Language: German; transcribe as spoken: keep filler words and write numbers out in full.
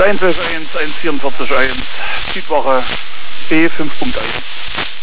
eins elf eins, eins vierundvierzig eins, Südwache B fünf Punkt eins.